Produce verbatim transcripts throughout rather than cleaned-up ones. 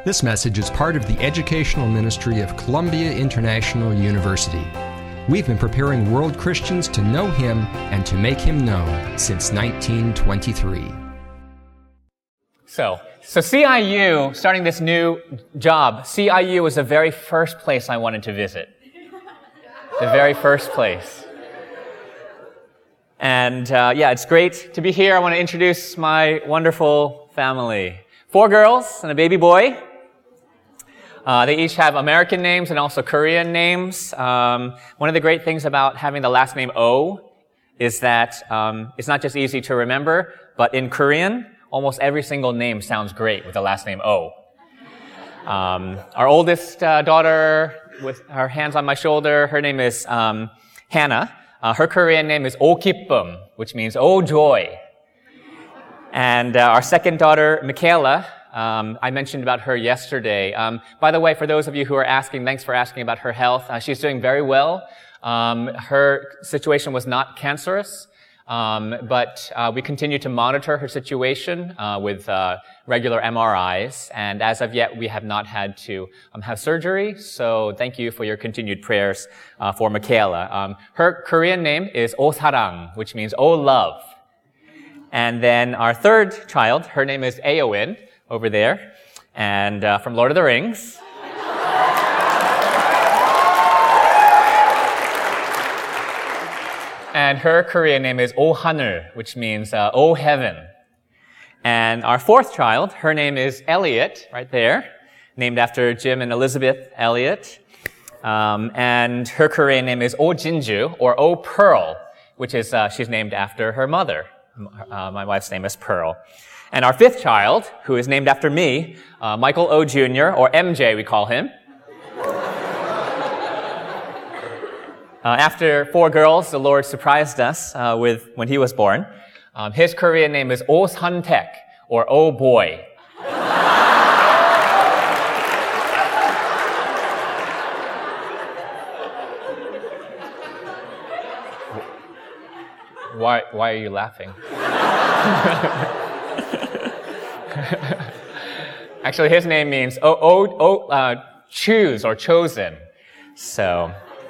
This message is part of the educational ministry of Columbia International University. We've been preparing world Christians to know Him and to make Him known since nineteen twenty-three. So, so C I U, starting this new job, C I U was the very first place I wanted to visit. The very first place. And uh, yeah, it's great to be here. I want to introduce my wonderful family. Four girls and a baby boy. Uh, they each have American names and also Korean names. Um, one of the great things about having the last name Oh is that um, it's not just easy to remember, but in Korean, almost every single name sounds great with the last name Oh. Um, our oldest uh, daughter, with her hands on my shoulder, her name is um, Hannah. Uh, her Korean name is Oh Kippum, which means Oh Joy. And uh, our second daughter, Michaela, Um, I mentioned about her yesterday. Um, by the way, for those of you who are asking, thanks for asking about her health. Uh, she's doing very well. Um, her situation was not cancerous, um, but uh, we continue to monitor her situation uh, with uh, regular M R Is. And as of yet, we have not had to um, have surgery. So thank you for your continued prayers uh, for Michaela. Um, her Korean name is Oh Sarang, which means Oh Love. And then our third child, her name is Eowyn, over there, and uh, from Lord of the Rings. And her Korean name is Oh Haneul, which means uh, Oh Heaven. And our fourth child, her name is Elliot, right there, named after Jim and Elizabeth Elliot. Um, and her Korean name is Oh Jinju, or Oh Pearl, which is, uh, she's named after her mother. Uh, my wife's name is Pearl. And our fifth child, who is named after me, uh, Michael O. Junior, or M J we call him. Uh, after four girls, the Lord surprised us uh, with when he was born. Um, his Korean name is Oh Sun-taek, or Oh Boy. Why, why are you laughing? Actually, his name means oh, oh, oh, uh, choose or chosen. So,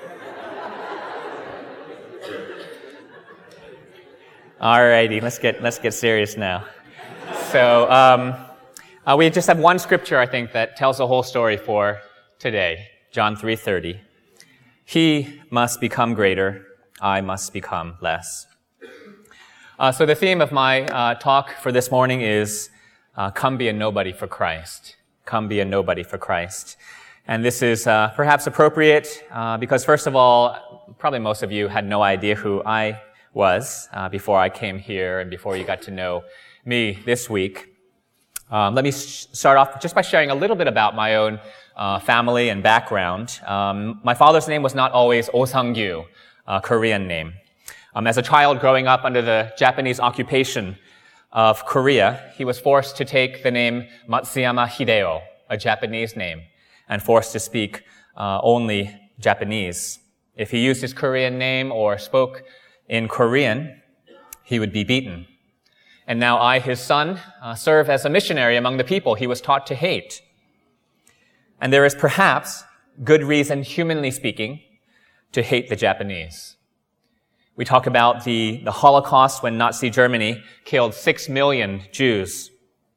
alrighty, let's get let's get serious now. So, um, uh, we just have one scripture, I think, that tells the whole story for today. John three thirty. He must become greater; I must become less. Uh, so, the theme of my uh, talk for this morning is Uh, come be a nobody for Christ. Come be a nobody for Christ. And this is uh, perhaps appropriate uh, because, first of all, probably most of you had no idea who I was uh, before I came here and before you got to know me this week. Um, let me sh- start off just by sharing a little bit about my own uh, family and background. Um, my father's name was not always Oh Sang-gyu, a Korean name. Um, as a child growing up under the Japanese occupation of Korea, he was forced to take the name Matsuyama Hideo, a Japanese name, and forced to speak uh, only Japanese. If he used his Korean name or spoke in Korean, he would be beaten. And now I, his son, uh, serve as a missionary among the people he was taught to hate. And there is perhaps good reason, humanly speaking, to hate the Japanese. We talk about the, the Holocaust when Nazi Germany killed six million Jews.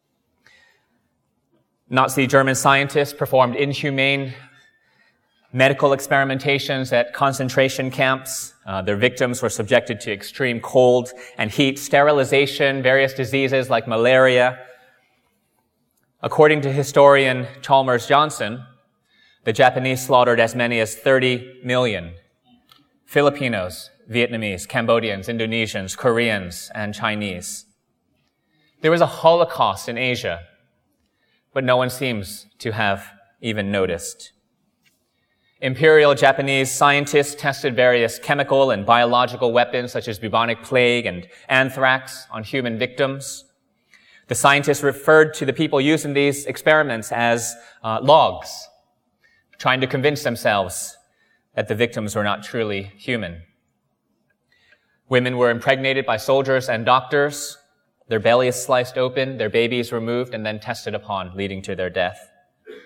Nazi German scientists performed inhumane medical experimentations at concentration camps. Uh, their victims were subjected to extreme cold and heat, sterilization, various diseases like malaria. According to historian Chalmers Johnson, the Japanese slaughtered as many as thirty million Filipinos, Vietnamese, Cambodians, Indonesians, Koreans, and Chinese. There was a Holocaust in Asia, but no one seems to have even noticed. Imperial Japanese scientists tested various chemical and biological weapons such as bubonic plague and anthrax on human victims. The scientists referred to the people using these experiments as uh, logs, trying to convince themselves that the victims were not truly human. Women were impregnated by soldiers and doctors, their bellies sliced open, their babies removed, and then tested upon, leading to their death.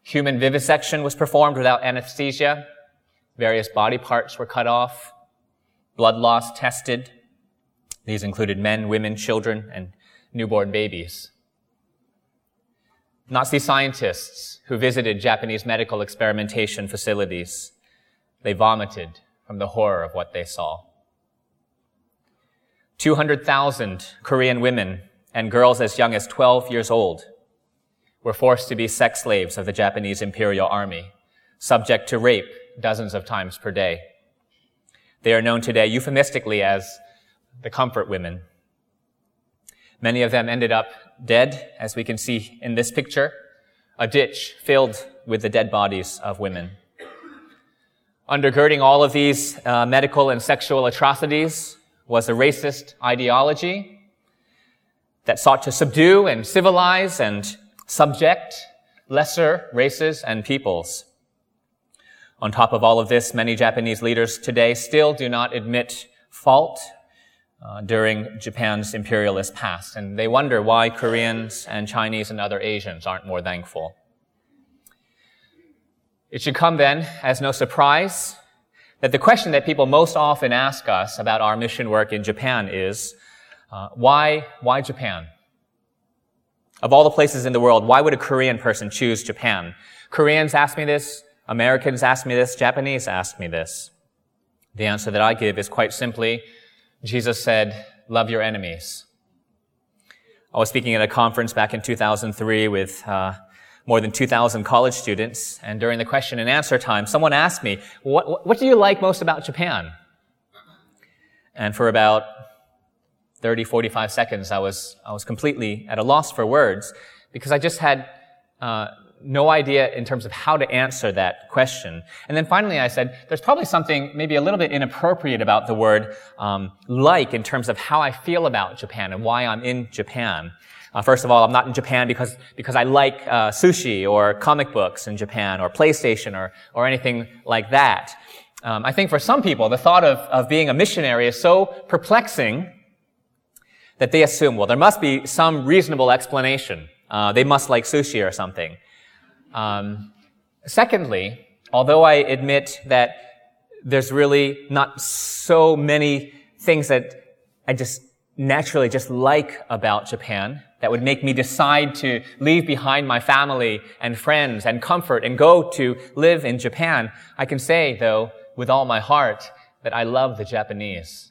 Human vivisection was performed without anesthesia. Various body parts were cut off. Blood loss tested. These included men, women, children, and newborn babies. Nazi scientists who visited Japanese medical experimentation facilities, they vomited from the horror of what they saw. two hundred thousand Korean women and girls as young as twelve years old were forced to be sex slaves of the Japanese Imperial Army, subject to rape dozens of times per day. They are known today euphemistically as the comfort women. Many of them ended up dead, as we can see in this picture, a ditch filled with the dead bodies of women. Undergirding all of these uh, medical and sexual atrocities was a racist ideology that sought to subdue and civilize and subject lesser races and peoples. On top of all of this, many Japanese leaders today still do not admit fault uh, during Japan's imperialist past, and they wonder why Koreans and Chinese and other Asians aren't more thankful. It should come then as no surprise that the question that people most often ask us about our mission work in Japan is, uh, why, why Japan? Of all the places in the world, why would a Korean person choose Japan? Koreans ask me this, Americans ask me this, Japanese ask me this. The answer that I give is quite simply, Jesus said, love your enemies. I was speaking at a conference back in two thousand three with uh, more than two thousand college students, and during the question and answer time, someone asked me, what, what do you like most about Japan? And for about thirty, forty-five seconds, I was, I was completely at a loss for words, because I just had uh, no idea in terms of how to answer that question. And then finally I said, there's probably something maybe a little bit inappropriate about the word um, like in terms of how I feel about Japan and why I'm in Japan. Uh, first of all, I'm not in Japan because because I like uh, sushi or comic books in Japan or PlayStation or or anything like that. Um, I think for some people, the thought of, of being a missionary is so perplexing that they assume, well, there must be some reasonable explanation. Uh, they must like sushi or something. Um, secondly, although I admit that there's really not so many things that I just naturally just like about Japan that would make me decide to leave behind my family and friends and comfort and go to live in Japan, I can say, though, with all my heart, that I love the Japanese.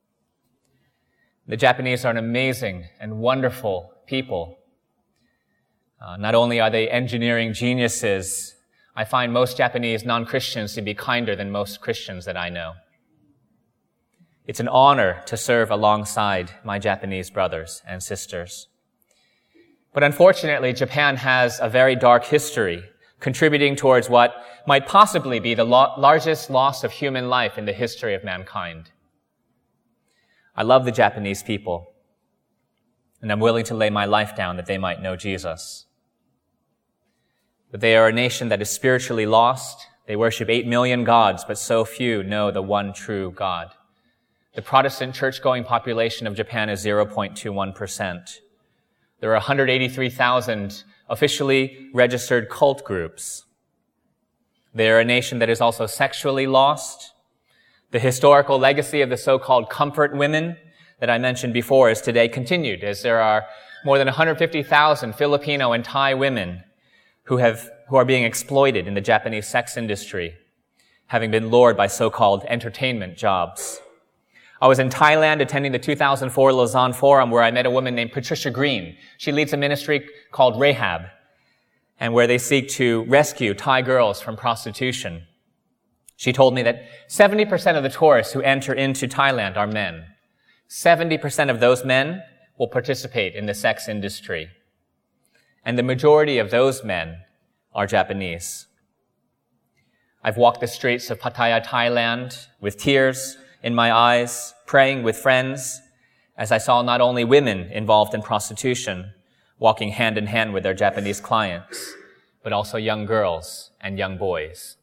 The Japanese are an amazing and wonderful people. Uh, not only are they engineering geniuses, I find most Japanese non-Christians to be kinder than most Christians that I know. It's an honor to serve alongside my Japanese brothers and sisters. But unfortunately, Japan has a very dark history, contributing towards what might possibly be the lo- largest loss of human life in the history of mankind. I love the Japanese people, and I'm willing to lay my life down that they might know Jesus. But they are a nation that is spiritually lost. They worship eight million gods, but so few know the one true God. The Protestant church-going population of Japan is zero point two one percent. There are one hundred eighty-three thousand officially registered cult groups. They are a nation that is also sexually lost. The historical legacy of the so-called comfort women that I mentioned before is today continued, as there are more than one hundred fifty thousand Filipino and Thai women who have, who are being exploited in the Japanese sex industry, having been lured by so-called entertainment jobs. I was in Thailand attending the two thousand four Lausanne Forum where I met a woman named Patricia Green. She leads a ministry called Rahab, and where they seek to rescue Thai girls from prostitution. She told me that seventy percent of the tourists who enter into Thailand are men. seventy percent of those men will participate in the sex industry. And the majority of those men are Japanese. I've walked the streets of Pattaya, Thailand, with tears in my eyes, praying with friends, as I saw not only women involved in prostitution, walking hand in hand with their Japanese clients, but also young girls and young boys.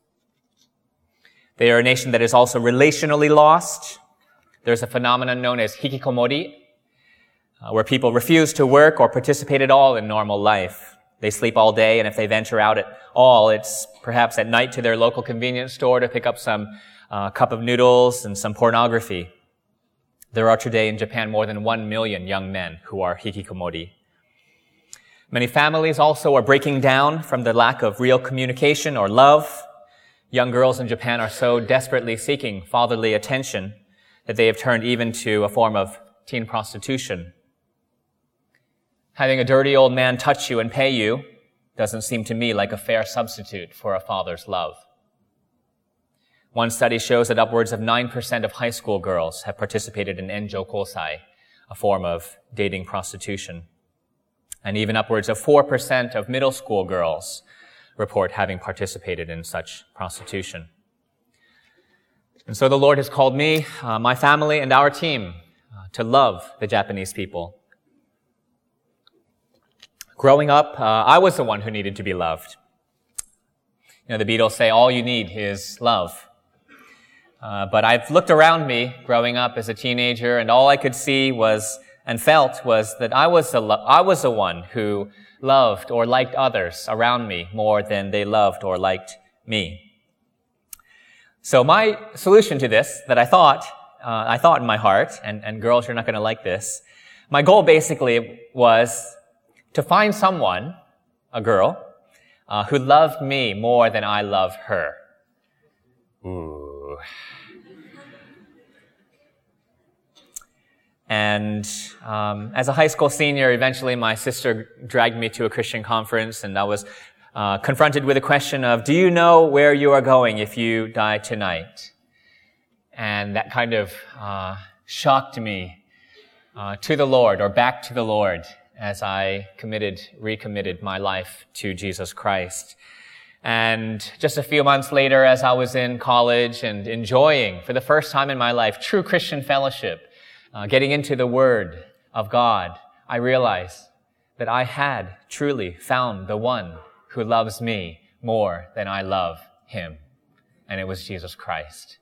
They are a nation that is also relationally lost. There's a phenomenon known as hikikomori, uh, where people refuse to work or participate at all in normal life. They sleep all day, and if they venture out at all, it's perhaps at night to their local convenience store to pick up some uh, cup of noodles and some pornography. There are today in Japan more than one million young men who are hikikomori. Many families also are breaking down from the lack of real communication or love. Young girls in Japan are so desperately seeking fatherly attention that they have turned even to a form of teen prostitution. Having a dirty old man touch you and pay you doesn't seem to me like a fair substitute for a father's love. One study shows that upwards of nine percent of high school girls have participated in enjo kosai, a form of dating prostitution. And even upwards of four percent of middle school girls report having participated in such prostitution. And so the Lord has called me, uh, my family, and our team uh, to love the Japanese people. Growing up, uh, I was the one who needed to be loved. You know, the Beatles say, all you need is love. Uh, but I've looked around me growing up as a teenager, and all I could see was and felt was that I was the lo- I was the one who loved or liked others around me more than they loved or liked me. So my solution to this, that I thought, uh, I thought in my heart, and, and girls, you're not going to like this, my goal basically was to find someone, a girl, uh, who loved me more than I love her. Ooh. And um, as a high school senior, eventually my sister dragged me to a Christian conference, and I was uh, confronted with a question of, do you know where you are going if you die tonight? And that kind of uh, shocked me uh, to the Lord, or back to the Lord, as I committed, recommitted my life to Jesus Christ. And just a few months later, as I was in college and enjoying, for the first time in my life, true Christian fellowship, uh, getting into the Word of God, I realized that I had truly found the one who loves me more than I love him. And it was Jesus Christ.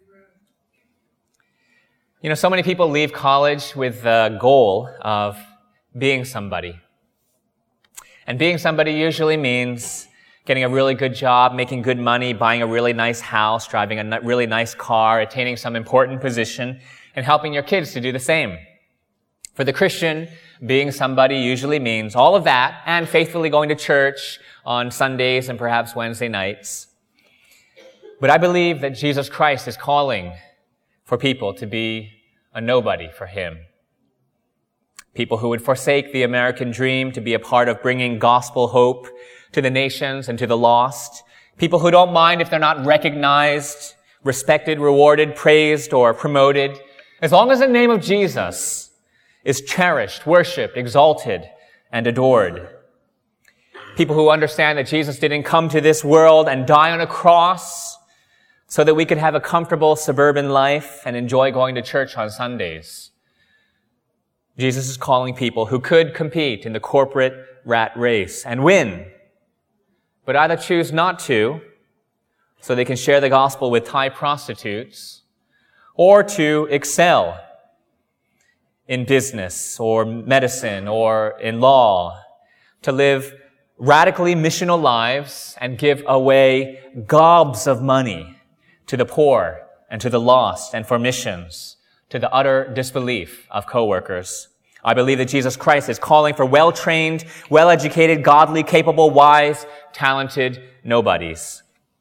You know, so many people leave college with the goal of being somebody. And being somebody usually means getting a really good job, making good money, buying a really nice house, driving a really nice car, attaining some important position, and helping your kids to do the same. For the Christian, being somebody usually means all of that and faithfully going to church on Sundays and perhaps Wednesday nights. But I believe that Jesus Christ is calling for people to be a nobody for him. People who would forsake the American dream to be a part of bringing gospel hope to the nations and to the lost. People who don't mind if they're not recognized, respected, rewarded, praised, or promoted, as long as the name of Jesus is cherished, worshipped, exalted, and adored. People who understand that Jesus didn't come to this world and die on a cross so that we could have a comfortable suburban life and enjoy going to church on Sundays. Jesus is calling people who could compete in the corporate rat race and win, but either choose not to so they can share the gospel with Thai prostitutes, or to excel in business or medicine or in law, to live radically missional lives and give away gobs of money to the poor and to the lost and for missions, to the utter disbelief of coworkers. I believe that Jesus Christ is calling for well-trained, well-educated, godly, capable, wise, talented nobodies.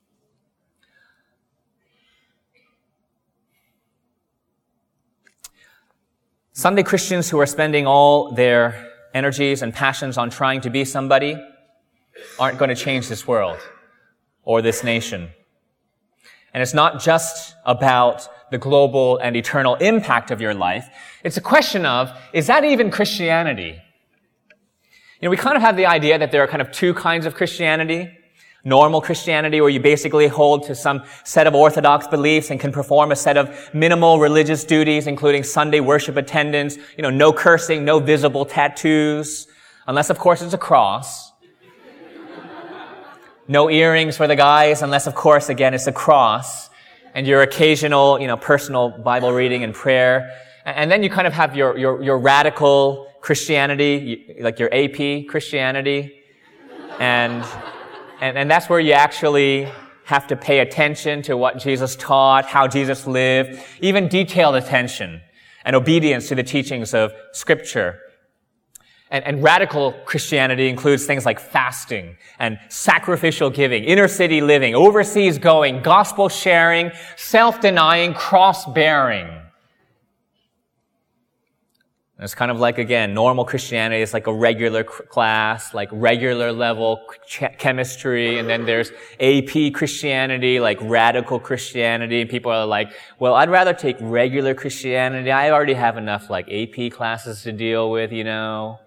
Sunday Christians who are spending all their energies and passions on trying to be somebody aren't going to change this world or this nation. And it's not just about the global and eternal impact of your life. It's a question of, is that even Christianity? You know, we kind of have the idea that there are kind of two kinds of Christianity. Normal Christianity, where you basically hold to some set of orthodox beliefs and can perform a set of minimal religious duties, including Sunday worship attendance, you know, no cursing, no visible tattoos, unless, of course, it's a cross. No earrings for the guys, unless, of course, again, it's a cross. And your occasional, you know, personal Bible reading and prayer. And then you kind of have your, your, your radical Christianity, like your A P Christianity, And, and, and that's where you actually have to pay attention to what Jesus taught, how Jesus lived, even detailed attention and obedience to the teachings of Scripture. And, and radical Christianity includes things like fasting and sacrificial giving, inner city living, overseas going, gospel sharing, self-denying, cross-bearing. It's kind of like, again, normal Christianity is like a regular class, like regular level ch- chemistry, and then there's A P Christianity, like radical Christianity, and people are like, well, I'd rather take regular Christianity. I already have enough like A P classes to deal with, you know.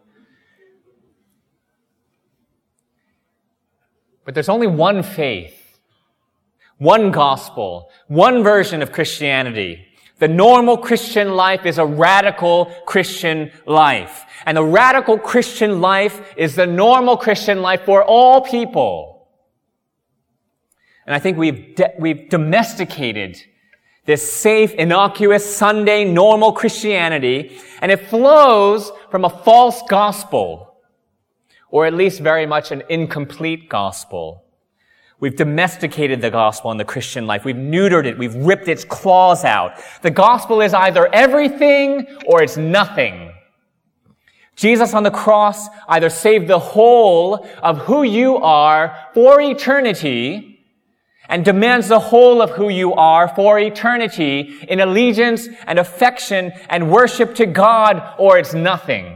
But there's only one faith, one gospel, one version of Christianity. The normal Christian life is a radical Christian life. And the radical Christian life is the normal Christian life for all people. And I think we've, de- we've domesticated this safe, innocuous, Sunday, normal Christianity, and it flows from a false gospel, or at least very much an incomplete gospel. We've domesticated the gospel in the Christian life. We've neutered it. We've ripped its claws out. The gospel is either everything or it's nothing. Jesus on the cross either saved the whole of who you are for eternity and demands the whole of who you are for eternity in allegiance and affection and worship to God, or it's nothing.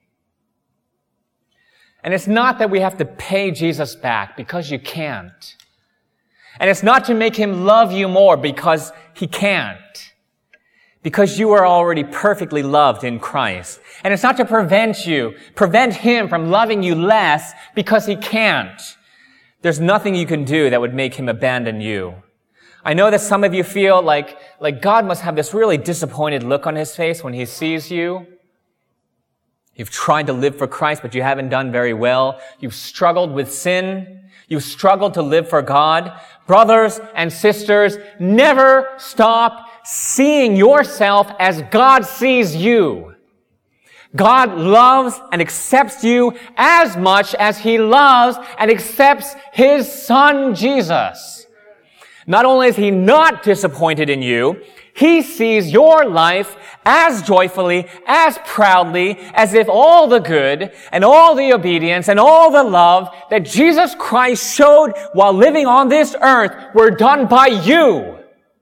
And it's not that we have to pay Jesus back, because you can't. And it's not to make him love you more, because he can't. Because you are already perfectly loved in Christ. And it's not to prevent you, prevent him from loving you less, because he can't. There's nothing you can do that would make him abandon you. I know that some of you feel like, like God must have this really disappointed look on his face when he sees you. You've tried to live for Christ, but you haven't done very well. You've struggled with sin. You've struggled to live for God. Brothers and sisters, never stop seeing yourself as God sees you. God loves and accepts you as much as he loves and accepts his Son, Jesus. Not only is he not disappointed in you, he sees your life as joyfully, as proudly, as if all the good and all the obedience and all the love that Jesus Christ showed while living on this earth were done by you.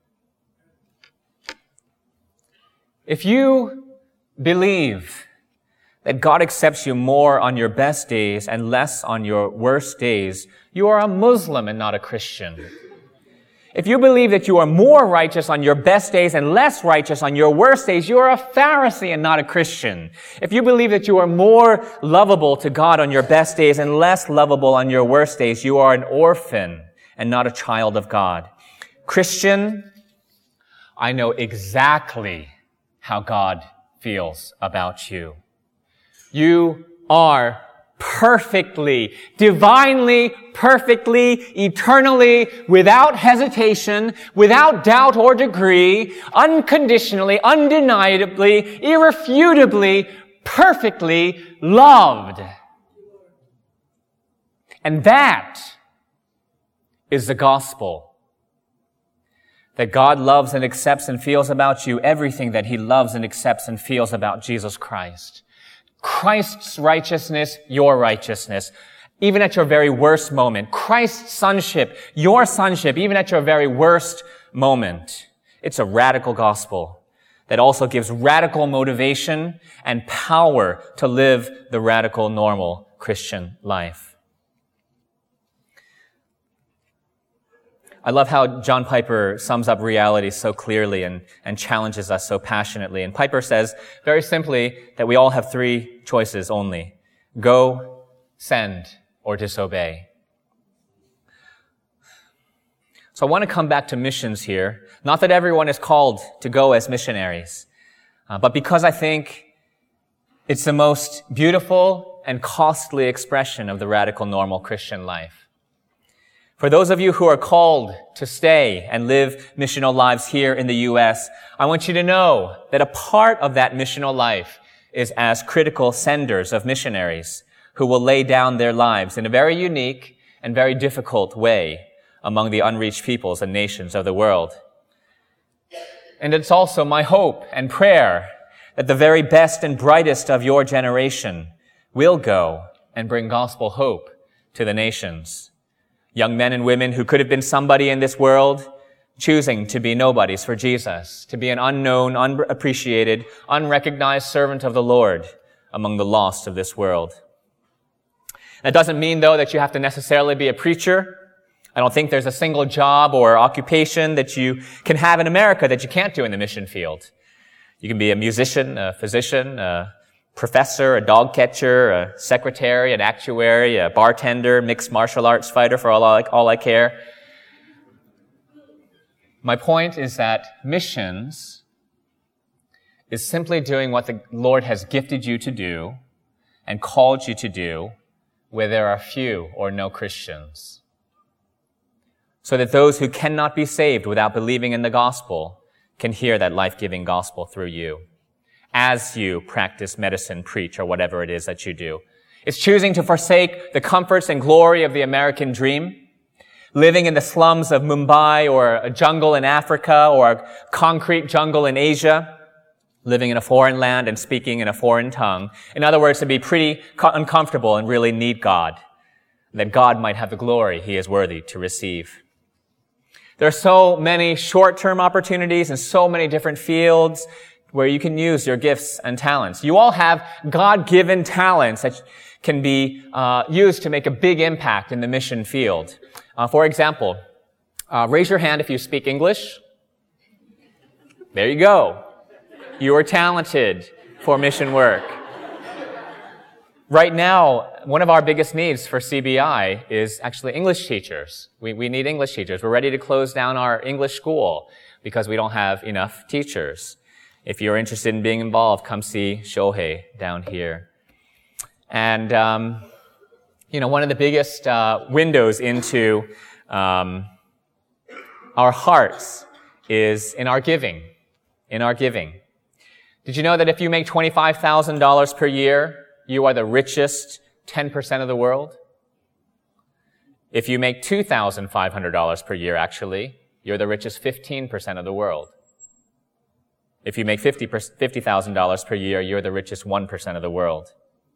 If you believe that God accepts you more on your best days and less on your worst days, you are a Muslim and not a Christian. If you believe that you are more righteous on your best days and less righteous on your worst days, you are a Pharisee and not a Christian. If you believe that you are more lovable to God on your best days and less lovable on your worst days, you are an orphan and not a child of God. Christian, I know exactly how God feels about you. You are perfectly, divinely, perfectly, eternally, without hesitation, without doubt or degree, unconditionally, undeniably, irrefutably, perfectly loved. And that is the gospel. That God loves and accepts and feels about you everything that he loves and accepts and feels about Jesus Christ. Christ's righteousness, your righteousness, even at your very worst moment. Christ's sonship, your sonship, even at your very worst moment. It's a radical gospel that also gives radical motivation and power to live the radical, normal Christian life. I love how John Piper sums up reality so clearly and, and challenges us so passionately. And Piper says, very simply, that we all have three choices only. Go, send, or disobey. So I want to come back to missions here. Not that everyone is called to go as missionaries, uh, but because I think it's the most beautiful and costly expression of the radical, normal Christian life. For those of you who are called to stay and live missional lives here in the U S, I want you to know that a part of that missional life is as critical senders of missionaries who will lay down their lives in a very unique and very difficult way among the unreached peoples and nations of the world. And it's also my hope and prayer that the very best and brightest of your generation will go and bring gospel hope to the nations. Young men and women who could have been somebody in this world, choosing to be nobodies for Jesus, to be an unknown, unappreciated, unrecognized servant of the Lord among the lost of this world. That doesn't mean, though, that you have to necessarily be a preacher. I don't think there's a single job or occupation that you can have in America that you can't do in the mission field. You can be a musician, a physician, a professor, a dog catcher, a secretary, an actuary, a bartender, mixed martial arts fighter, for all I, all I care. My point is that missions is simply doing what the Lord has gifted you to do and called you to do where there are few or no Christians, so that those who cannot be saved without believing in the gospel can hear that life-giving gospel through you as you practice medicine, preach, or whatever it is that you do. It's choosing to forsake the comforts and glory of the American dream, living in the slums of Mumbai or a jungle in Africa or a concrete jungle in Asia, living in a foreign land and speaking in a foreign tongue. In other words, to be pretty uncomfortable and really need God, that God might have the glory he is worthy to receive. There are so many short-term opportunities in so many different fields where you can use your gifts and talents. You all have God-given talents that can be uh, used to make a big impact in the mission field. Uh, for example, uh, raise your hand if you speak English. There you go. You are talented for mission work. Right now, one of our biggest needs for C B I is actually English teachers. We, we need English teachers. We're ready to close down our English school because we don't have enough teachers. If you're interested in being involved, come see Shohei down here. And, um, you know, one of the biggest uh, windows into um, our hearts is in our giving, in our giving. Did you know that if you make twenty-five thousand dollars per year, you are the richest ten percent of the world? If you make two thousand five hundred dollars per year, actually, you're the richest fifteen percent of the world. If you make fifty thousand dollars per year, you're the richest one percent of the world.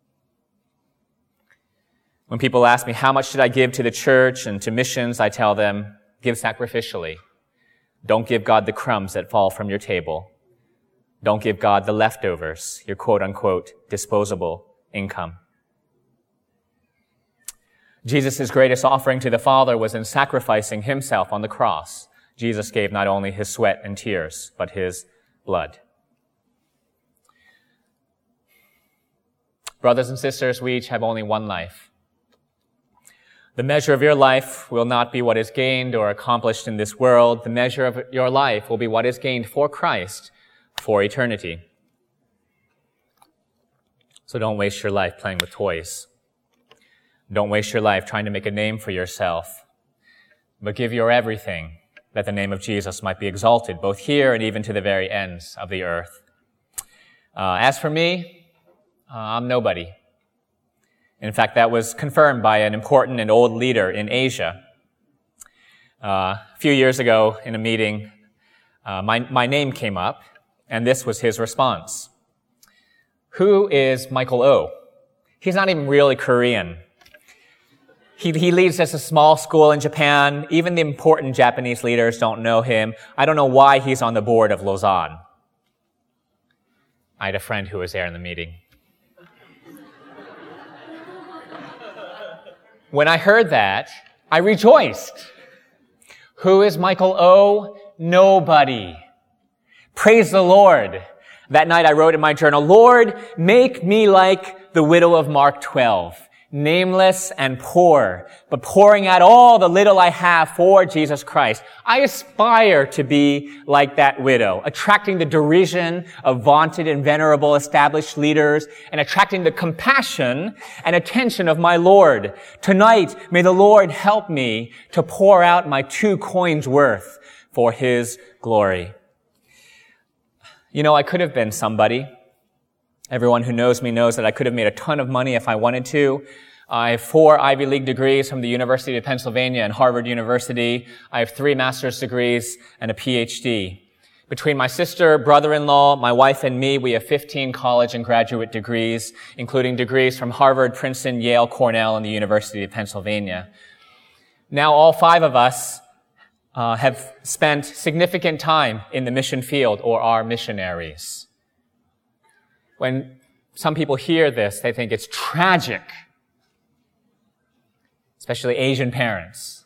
When people ask me, how much should I give to the church and to missions, I tell them, give sacrificially. Don't give God the crumbs that fall from your table. Don't give God the leftovers, your quote-unquote disposable income. Jesus' greatest offering to the Father was in sacrificing himself on the cross. Jesus gave not only his sweat and tears, but his blood. Brothers and sisters, we each have only one life. The measure of your life will not be what is gained or accomplished in this world. The measure of your life will be what is gained for Christ for eternity. So don't waste your life playing with toys. Don't waste your life trying to make a name for yourself, but give your everything that the name of Jesus might be exalted, both here and even to the very ends of the earth. Uh, as for me, uh, I'm nobody. In fact, that was confirmed by an important and old leader in Asia. Uh, a few years ago in a meeting, uh, my, my name came up, and this was his response. Who is Michael O? He's not even really Korean. He, he leads just a small school in Japan. Even the important Japanese leaders don't know him. I don't know why he's on the board of Lausanne. I had a friend who was there in the meeting. When I heard that, I rejoiced. Who is Michael O? Nobody. Praise the Lord. That night I wrote in my journal, Lord, make me like the widow of Mark twelve, nameless and poor, but pouring out all the little I have for Jesus Christ. I aspire to be like that widow, attracting the derision of vaunted and venerable established leaders and attracting the compassion and attention of my Lord. Tonight, may the Lord help me to pour out my two coins worth for his glory. You know, I could have been somebody. Everyone who knows me knows that I could have made a ton of money if I wanted to. I have four Ivy League degrees from the University of Pennsylvania and Harvard University. I have three master's degrees and a P H D. Between my sister, brother-in-law, my wife, and me, we have fifteen college and graduate degrees, including degrees from Harvard, Princeton, Yale, Cornell, and the University of Pennsylvania. Now all five of us uh, have spent significant time in the mission field or are missionaries. When some people hear this, they think it's tragic, especially Asian parents.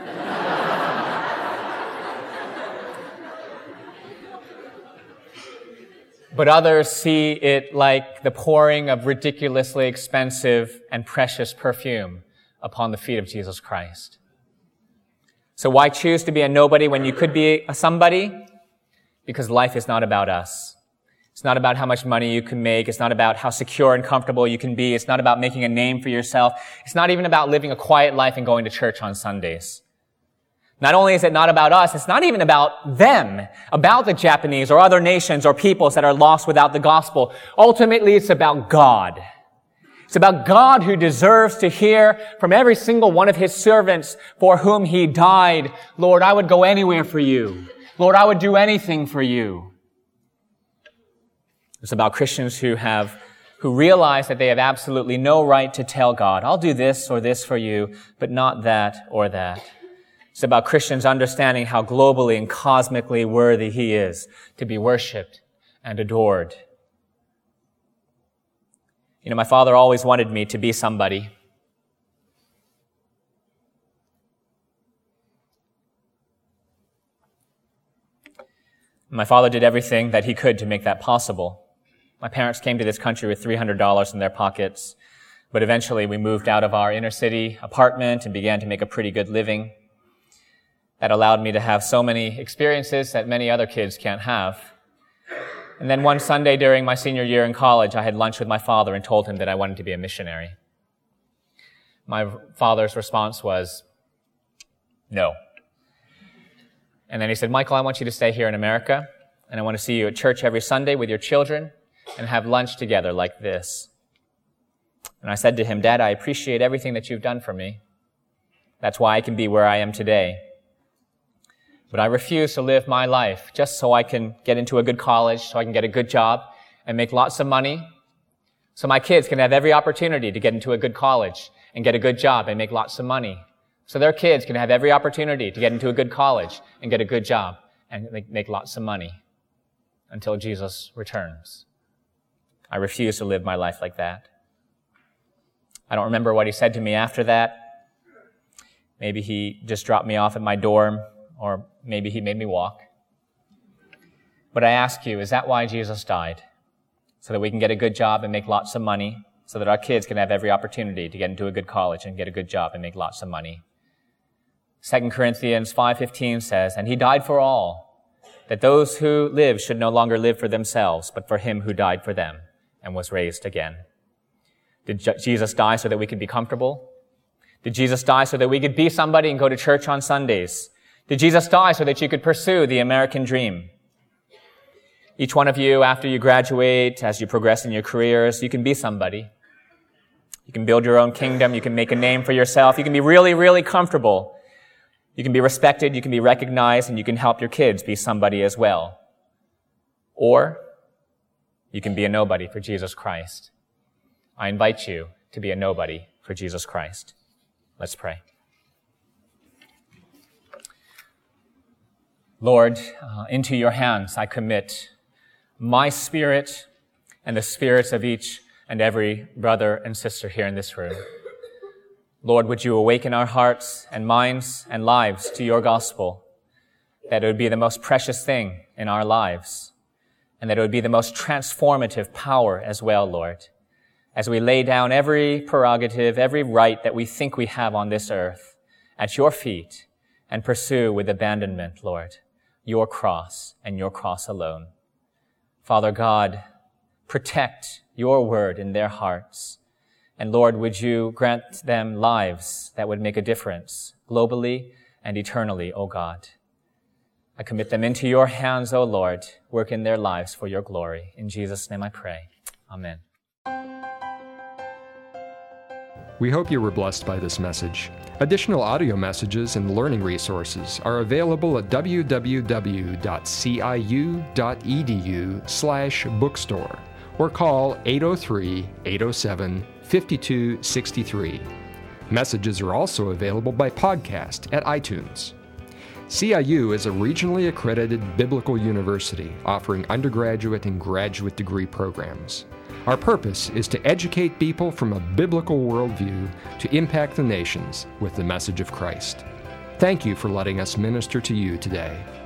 But others see it like the pouring of ridiculously expensive and precious perfume upon the feet of Jesus Christ. So why choose to be a nobody when you could be a somebody? Because life is not about us. It's not about how much money you can make. It's not about how secure and comfortable you can be. It's not about making a name for yourself. It's not even about living a quiet life and going to church on Sundays. Not only is it not about us, it's not even about them, about the Japanese or other nations or peoples that are lost without the gospel. Ultimately, it's about God. It's about God who deserves to hear from every single one of his servants for whom he died. Lord, I would go anywhere for you. Lord, I would do anything for you. It's about Christians who have, who realize that they have absolutely no right to tell God, I'll do this or this for you, but not that or that. It's about Christians understanding how globally and cosmically worthy he is to be worshiped and adored. You know, my father always wanted me to be somebody. My father did everything that he could to make that possible. My parents came to this country with three hundred dollars in their pockets, but eventually we moved out of our inner city apartment and began to make a pretty good living. That allowed me to have so many experiences that many other kids can't have. And then one Sunday during my senior year in college, I had lunch with my father and told him that I wanted to be a missionary. My father's response was, no. And then he said, Michael, I want you to stay here in America, and I want to see you at church every Sunday with your children and have lunch together like this. And I said to him, Dad, I appreciate everything that you've done for me. That's why I can be where I am today. But I refuse to live my life just so I can get into a good college, so I can get a good job and make lots of money, so my kids can have every opportunity to get into a good college and get a good job and make lots of money. So their kids can have every opportunity to get into a good college and get a good job and make lots of money until Jesus returns. I refuse to live my life like that. I don't remember what he said to me after that. Maybe he just dropped me off at my dorm, or maybe he made me walk. But I ask you, is that why Jesus died? So that we can get a good job and make lots of money, so that our kids can have every opportunity to get into a good college and get a good job and make lots of money. Second Corinthians five fifteen says, and he died for all, that those who live should no longer live for themselves, but for him who died for them and was raised again. Did Je- Jesus die so that we could be comfortable? Did Jesus die so that we could be somebody and go to church on Sundays? Did Jesus die so that you could pursue the American dream? Each one of you, after you graduate, as you progress in your careers, you can be somebody. You can build your own kingdom. You can make a name for yourself. You can be really, really comfortable. You can be respected. You can be recognized, and you can help your kids be somebody as well. Or you can be a nobody for Jesus Christ. I invite you to be a nobody for Jesus Christ. Let's pray. Lord, uh, into your hands I commit my spirit and the spirits of each and every brother and sister here in this room. Lord, would you awaken our hearts and minds and lives to your gospel, that it would be the most precious thing in our lives, and that it would be the most transformative power as well, Lord, as we lay down every prerogative, every right that we think we have on this earth at your feet and pursue with abandonment, Lord, your cross and your cross alone. Father God, protect your word in their hearts. And Lord, would you grant them lives that would make a difference globally and eternally, O God. I commit them into your hands, O Lord. Work in their lives for your glory. In Jesus' name I pray. Amen. We hope you were blessed by this message. Additional audio messages and learning resources are available at w w w dot c i u dot e d u slash bookstore or call eight oh three, eight oh seven, five two six three. Messages are also available by podcast at iTunes. C I U is a regionally accredited biblical university offering undergraduate and graduate degree programs. Our purpose is to educate people from a biblical worldview to impact the nations with the message of Christ. Thank you for letting us minister to you today.